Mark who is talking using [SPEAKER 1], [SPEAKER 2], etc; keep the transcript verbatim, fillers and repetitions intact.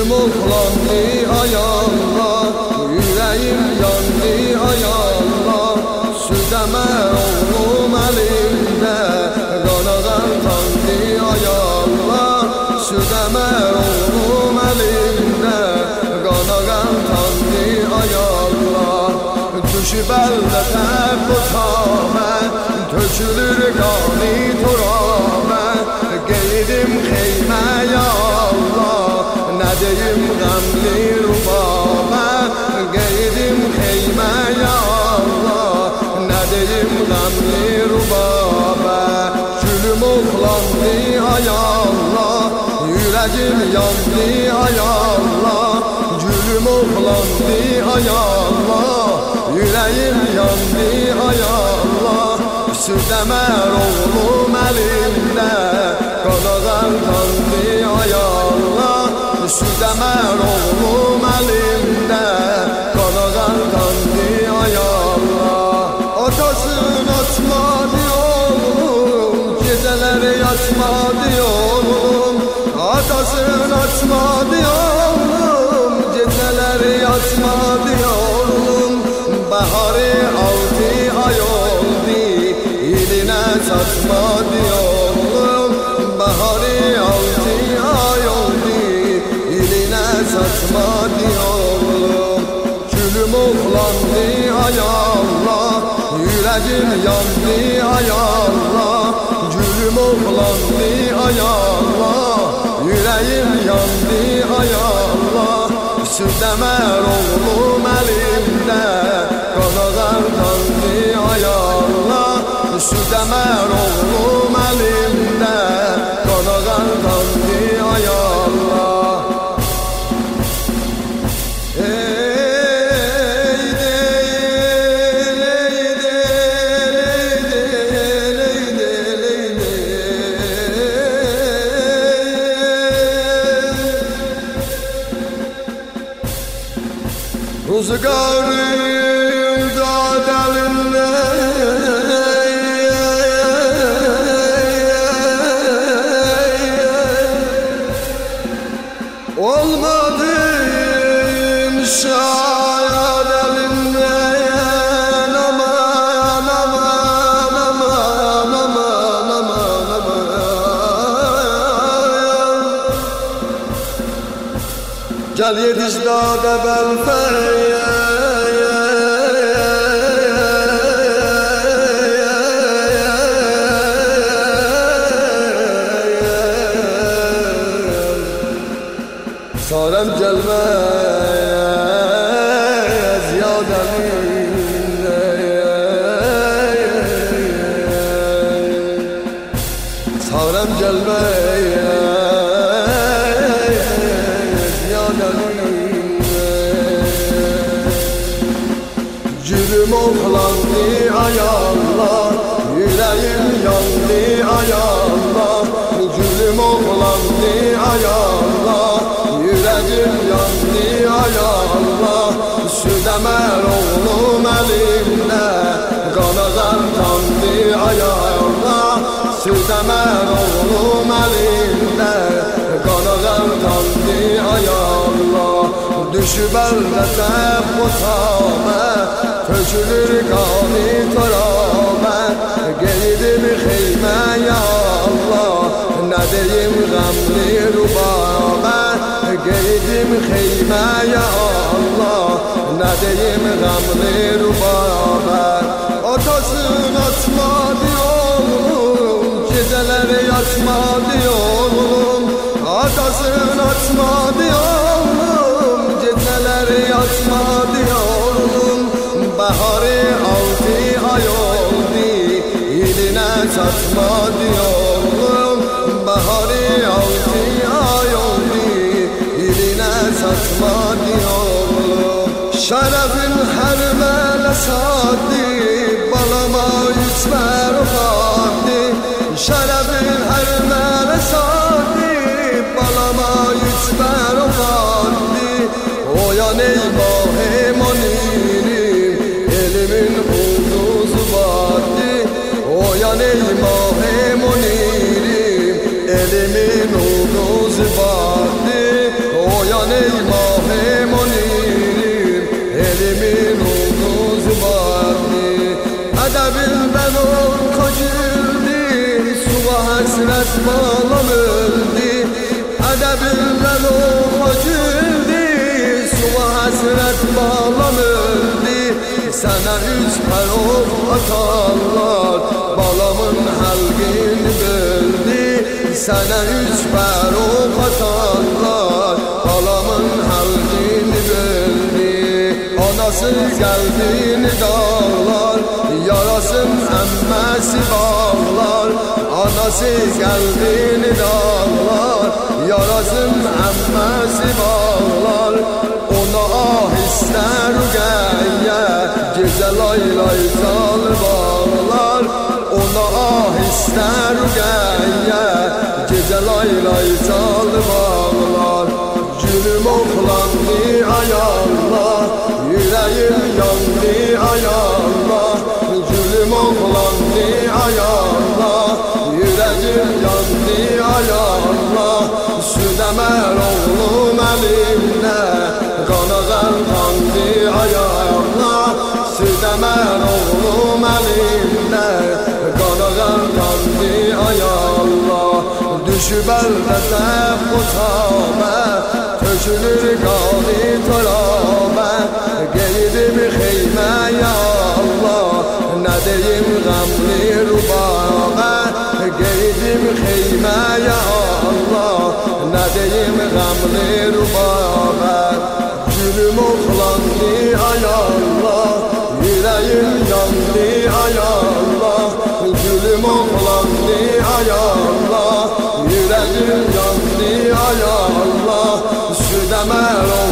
[SPEAKER 1] Gülüm oxlandı ay Allah, yüreğim yandı ay Allah. Südəmə oğlum əlimdə, qanadan tandı ay Allah. Südəmə oğlum əlimdə, qanadan tandı ay Allah. Düşüb əldə təb otağımə, tökülür qani torabə. Qeydim xeymə ya Allah, nə deyim qəmli rubabə. Qeydim xeymə ya Allah, nə deyim qəmli rubabə. Gülüm oxlandı ay Allah, yüreğim yandı ay Allah. Gülüm oxlandı ay Allah, yüreğim yandı ay Allah. Südəmər oğlum əlimdə, qanağan tandı ay Allah. Südəmər oğlum əlimdə, qanağan tandı ay Allah. Atasın açmadı oğlum, gecələri yatmadı oğlum. Atasın açmadı oğlum, gecələri yatmadı oğlum. Baharı altı ay oldu, iline çatmadı oğlum. Baharı altı ay oldu, iline çatmadı oğlum. Gülüm oxlandı ay Allah, yüreğim yandı ay Allah. Gülüm oxlandı ay Allah, yüreğim yandı ay Allah. Südəmər oğlum əlimdə, qanağan tandı ay Allah. Südəmər oğlum əlimdə, qanağan tandı ay Allah. Rüzgarın dadelinde olmadın şayad elinde. Aman aman aman aman aman aman. Gel yedicdade belfeye, sarem gelmeye ziyadeninle. Sarem gelmeye ziyadeninle. Gülüm oxlandı ay Allah, yüreğim yandı ay Allah. Gülüm oxlandı ay Allah, yüreğim yandı ay Allah. Südəmər oğlum əlimdə, qanağan tandı ay Allah. Südəmər oğlum əlimdə, qanağan tandı ay Allah. Düşüb əldə təb otağımə, tökülür qani torabə. Qeydim xeymə ya Allah, nə deyim qəmli rubabə. Qeydim xeymə ya Allah, nə deyim qəmli rubabə. Atasın açmadı oğlum, gecələri yatmadı oğlum. Atasın açmadı oğlum, gecələri yatmadı oğlum. Baharı altı ay oldu, iline çatmadı oğlum. Baharı altı ay oldu, iline çatmadı oğlum. Şərəfin hər mələ sadı, balama yüzlər oxadı. Şərəfin hər mələ sadı, balama yüzlər oxadı. Oyan ey mahe manirim, elimin ulduzu vardı. Oyan ey mahe manirim, elimin ulduzu vardı. Oyan ey hasret balam öldü, edebimden oğa güldü. Su hasret balam öldü, sana üç perok atarlar. Balamın halgini böldü, sana üç perok atarlar. Balamın halgini böldü. Anası geldiğini dağlar, yarasın emmesi bağlar. Anası geldiğini dağlar, yarasın emmesi bağlar. Ona ah ister ugeye, gece lay lay zal bağlar. Ona ah ister ugeye, gece lay lay zal bağlar. Gülüm oğlandı ay Allah, yüreğim yandı ay Allah. Gülüm oğlandı ay Allah, yüreğim yandı ay Allah. Süt emer oğlum elimde, kana kandı ay Allah. Süt emer oğlum elimde, kana kandı ay Allah. Düşüp elbette kutame, tökülür kanı tarame. Geldim xeymeye Allah, ne deyim gamli rubame. Geldim xeymeye Allah, ne deyim gamli rubame. Gülüm oğlandı ay Allah, yüreğim yandı ay Allah. Gülüm oğlandı ay Allah, yüreğim yandı ay Allah. Süt emer